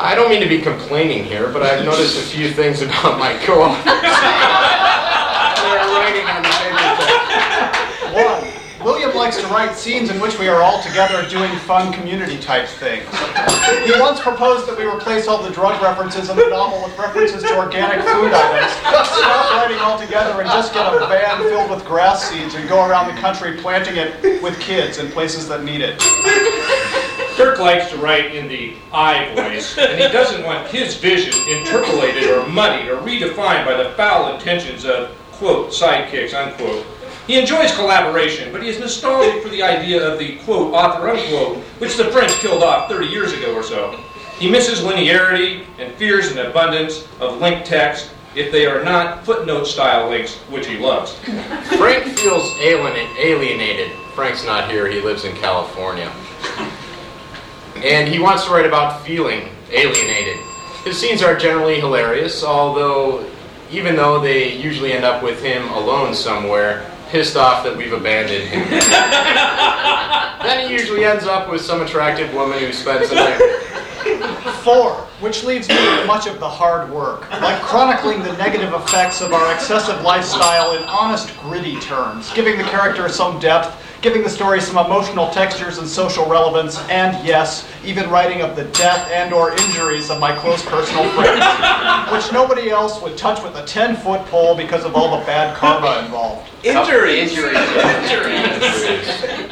I don't mean to be complaining here, but I've noticed a few things about my co-authors. They're writing on the paper text. 1. William likes to write scenes in which we are all together doing fun community-type things. He once proposed that we replace all the drug references in the novel with references to organic food items. Stop writing altogether and just get a van filled with grass seeds and go around the country planting it with kids in places that need it. Kirk likes to write in the I voice, and he doesn't want his vision interpolated or muddied or redefined by the foul intentions of, quote, sidekicks, unquote. He enjoys collaboration, but he is nostalgic for the idea of the, quote, author, unquote, which the French killed off 30 years ago or so. He misses linearity and fears an abundance of linked text if they are not footnote-style links, which he loves. Frank feels alienated. Frank's not here. He lives in California. And he wants to write about feeling alienated. His scenes are generally hilarious, even though they usually end up with him alone somewhere, pissed off that we've abandoned him. Then he usually ends up with some attractive woman who spends the night. 4, which leaves me with much of the hard work, like chronicling the negative effects of our excessive lifestyle in honest, gritty terms, giving the character some depth, giving the story some emotional textures and social relevance, and yes, even writing of the death and or injuries of my close personal friends, which nobody else would touch with a 10-foot pole because of all the bad karma involved. Injuries.